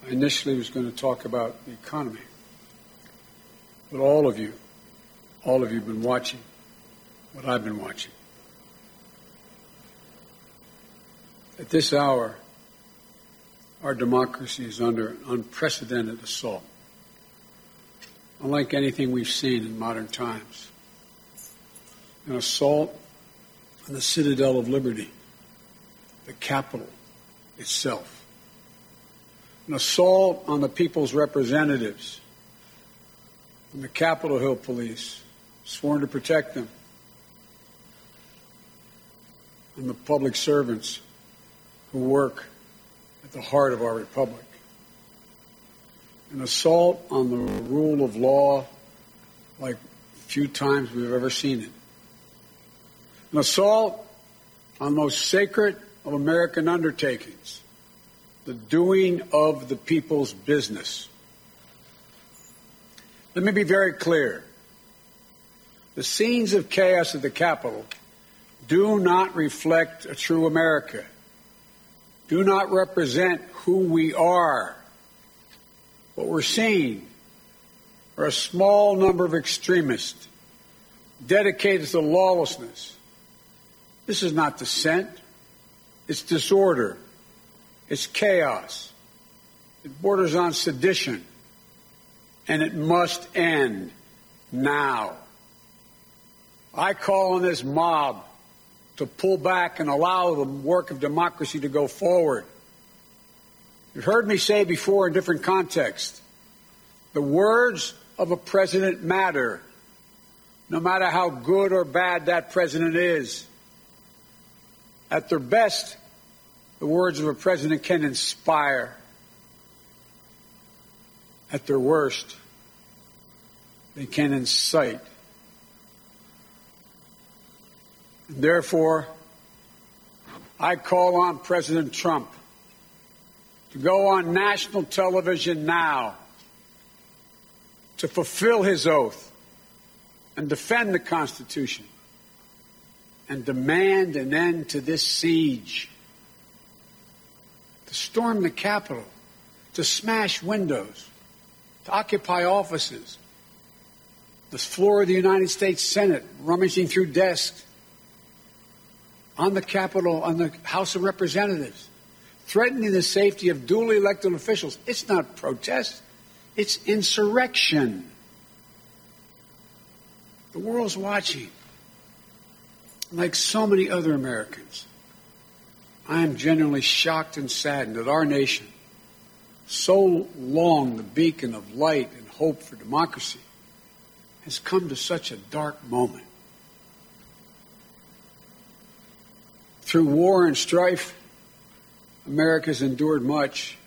I initially was going to talk about the economy. But all of you have been watching what I've been watching. At this hour, our democracy is under an unprecedented assault, unlike anything we've seen in modern times. An assault on the citadel of liberty, the Capitol itself. An assault on the people's representatives and the Capitol Hill Police, sworn to protect them, and the public servants who work at the heart of our republic. An assault on the rule of law like few times we've ever seen it. An assault on the most sacred of American undertakings, the doing of the people's business. Let me be very clear. The scenes of chaos at the Capitol do not reflect a true America, do not represent who we are. What we're seeing are a small number of extremists dedicated to lawlessness. This is not dissent. It's disorder. It's chaos. It borders on sedition. And it must end now. I call on this mob to pull back and allow the work of democracy to go forward. You've heard me say before in different contexts, the words of a president matter, no matter how good or bad that president is. At their best, the words of a president can inspire. At their worst, they can incite. And therefore, I call on President Trump to go on national television now to fulfill his oath and defend the Constitution and demand an end to this siege, to storm the Capitol, to smash windows, to occupy offices, the floor of the United States Senate, rummaging through desks, on the Capitol, on the House of Representatives, threatening the safety of duly elected officials. It's not protest. It's insurrection. The world's watching. Like so many other Americans, I am genuinely shocked and saddened that our nation, so long the beacon of light and hope for democracy, has come to such a dark moment. Through war and strife, America's endured much.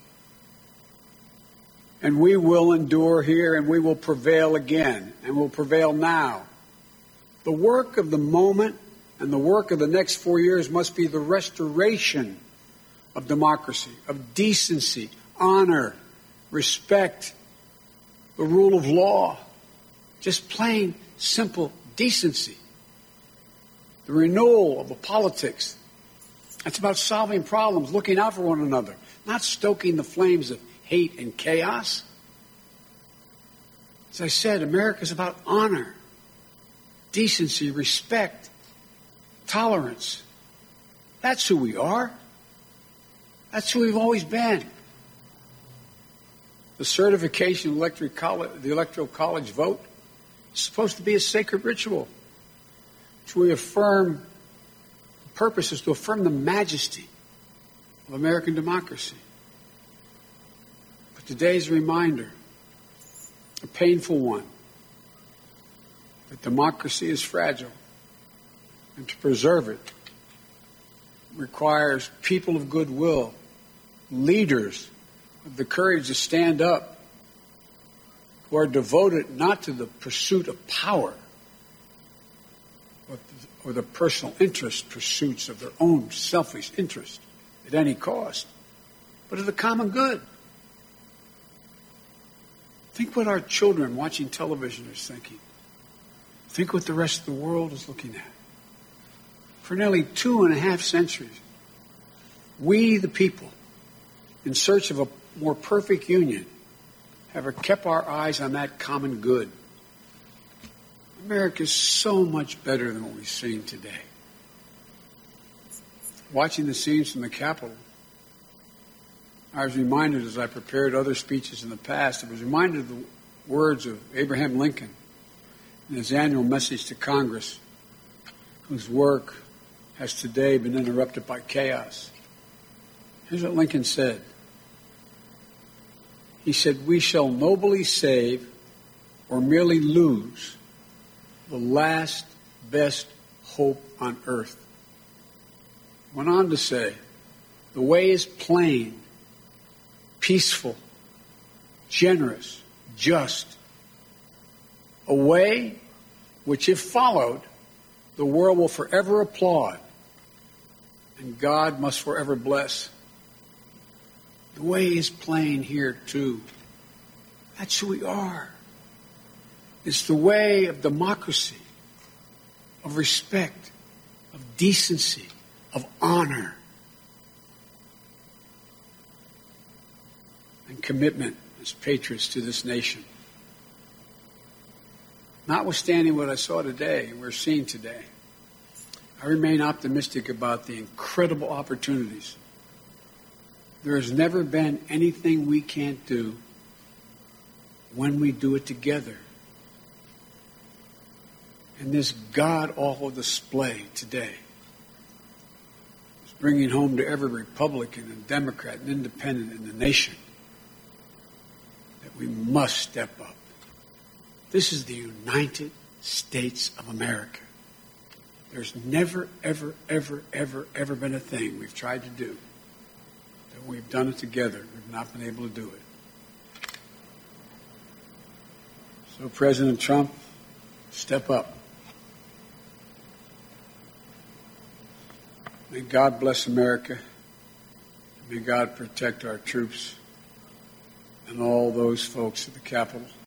And we will endure here, and we will prevail again, and will prevail now. The work of the moment and the work of the next 4 years must be the restoration of democracy, of decency, honor, respect, the rule of law, just plain, simple decency. The renewal of the politics. It's about solving problems, looking out for one another, not stoking the flames of hate and chaos. As I said, America is about honor, decency, respect, tolerance. That's who we are. That's who we've always been. The certification of the Electoral College vote is supposed to be a sacred ritual to affirm. The purpose is to affirm the majesty of American democracy. But today's reminder, a painful one, that democracy is fragile, and to preserve it requires people of goodwill, leaders of the courage to stand up, who are devoted not to the pursuit of power, or the personal interest pursuits of their own selfish interest at any cost, but of the common good. Think what our children watching television are thinking. Think what the rest of the world is looking at. For nearly 2.5 centuries, we, the people, in search of a more perfect union have kept our eyes on that common good. America is so much better than what we've seen today. Watching the scenes from the Capitol, I was reminded, as I prepared other speeches in the past, I was reminded of the words of Abraham Lincoln in his annual message to Congress, whose work has today been interrupted by chaos. Here's what Lincoln said. He said, "We shall nobly save or merely lose the last best hope on earth." Went on to say, "The way is plain, peaceful, generous, just. A way which, if followed, the world will forever applaud and God must forever bless." The way is plain here, too. That's who we are. It's the way of democracy, of respect, of decency, of honor, and commitment as patriots to this nation. Notwithstanding what I saw today and we're seeing today, I remain optimistic about the incredible opportunities. There has never been anything we can't do when we do it together. And this god-awful display today is bringing home to every Republican and Democrat and Independent in the nation that we must step up. This is the United States of America. There's never, ever, ever, ever, ever been a thing we've tried to do that we've done it together. We've not been able to do it. So, President Trump, step up. May God bless America. May God protect our troops and all those folks at the Capitol.